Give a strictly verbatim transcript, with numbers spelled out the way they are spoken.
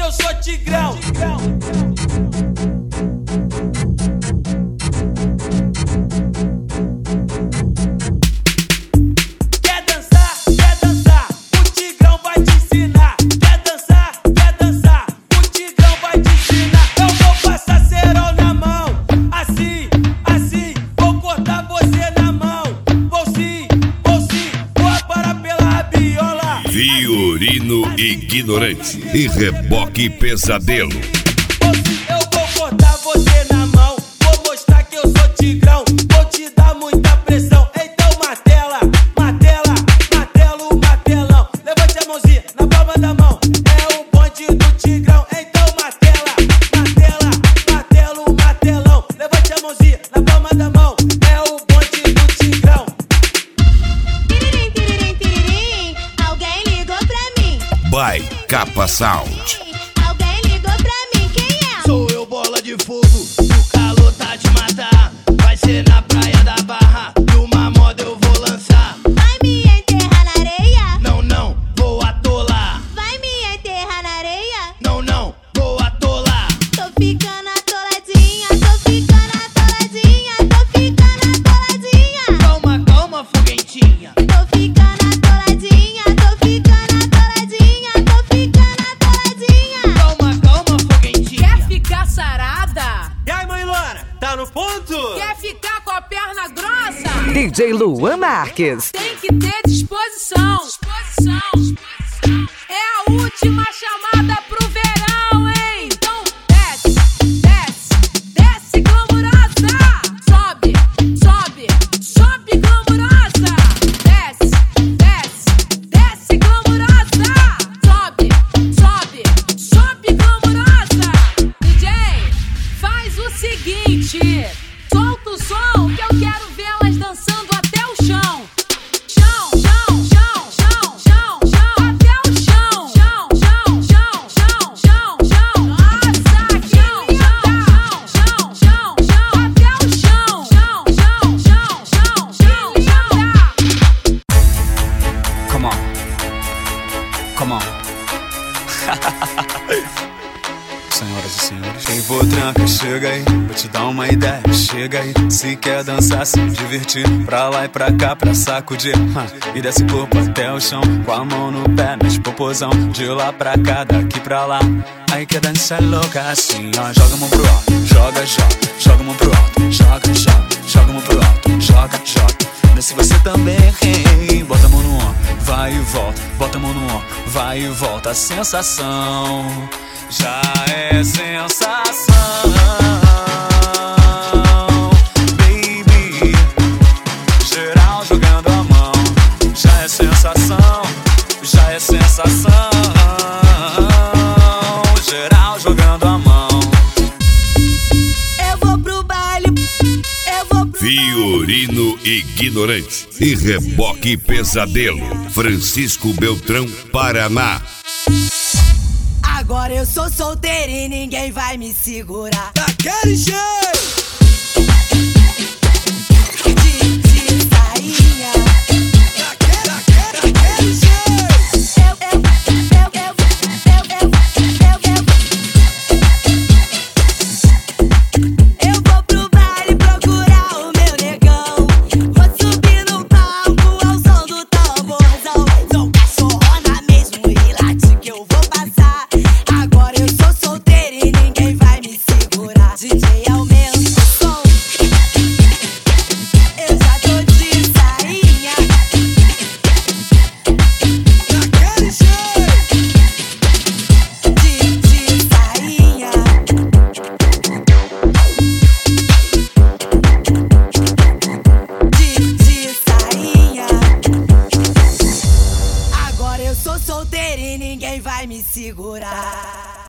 eu sou tigrão. Quer dançar, quer dançar, o tigrão vai te ensinar. Quer dançar, quer dançar, o tigrão vai te ensinar. Eu vou passar cerol na mão, assim, assim, vou cortar você na mão. Vou sim, vou sim, vou aparar pela rabiola. Fiorino ignorante e reboque pesadelo. Eu vou cortar você na mão, vou mostrar que eu sou tigrão. Vou te dar muita pressão, então martela, martela, martelo, martelão. Levante a mãozinha na palma da mão, é o bonde do tigrão. Então martela, martela, martelo, martelão. Levante a mãozinha na palma da mão, é o bonde do tigrão. Tiririm, tiririm, tiririm, alguém ligou pra mim. By Capa Sound. Alguém ligou pra mim, quem é? Sou eu, bola de fogo, o calor tá de matar. Vai ser na praia da Barra, numa moda eu vou lançar. Vai me enterrar na areia? Não, não, vou atolar. Vai me enterrar na areia? Não, não, vou atolar. Tô ficando atoladinha, tô ficando atoladinha, tô ficando atoladinha. Calma, calma, foguentinha. Tô ficando atoladinha, tô ficando atoladinha, tô ficando atoladinha. Calma, calma, foguentinha. Quer ficar sarada? E aí, mãe Lora, tá no ponto? Quer ficar com a perna grossa? D J Luan Marques. Tem que ter disposição. Disposição. É a última chamada pro verão, hein? Então desce, desce, desce glamurosa. Sobe, sobe, sobe glamurosa. Desce, desce, desce glamurosa. Sobe, sobe, sobe glamurosa. D J, faz o seguinte, solta o som que eu quero vê-las dançando até o chão. Chão, chão, chão, chão, chão, chão, até o chão. Chão, chão, chão, chão, chão, chão. Nossa, que linda. Chão, chão, chão, chão, até o chão. Chão, chão, chão, chão, chão, linda. Come on. Come on. Senhoras e senhores, quem for tranca, chega aí. Vou te dar uma ideia, chega aí. Se quer dançar, se divertir, pra lá e pra cá, pra sacudir, huh. E desce o corpo até o chão, com a mão no pé, mexe popozão. De lá pra cá, daqui pra lá. Aí quer dançar louca assim, ó. Joga a mão pro alto, joga, joga. Joga a mão pro alto, joga, joga. Joga a mão pro alto, joga, joga. Desce você também, hein. Bota a mão no ombro, vai e volta. Bota a mão no ombro, vai e volta. A sensação já é sensação, baby. Geral jogando a mão, já é sensação, já é sensação. Geral jogando a mão. Eu vou pro baile, eu vou pro Fiorino ignorante e reboque pesadelo. Francisco Beltrão, Paraná. Agora eu sou solteiro e ninguém vai me segurar. Daquele jeito. De, de sainha. Daquele, daquele, daquele jeito. Eu, eu, eu, eu, eu, eu, eu, eu. Eu vou pro baile procurar o meu negão. Vou subir no palco ao som do tamborzão. Sou cachorrona mesmo e late que eu vou passar. Agora eu sou solteira e ninguém vai me segurar. D J aumenta o som. Eu já tô de sainha. Daquele jeito. De, de sainha. De, de sainha. Agora eu sou solteira e ninguém vai me segurar.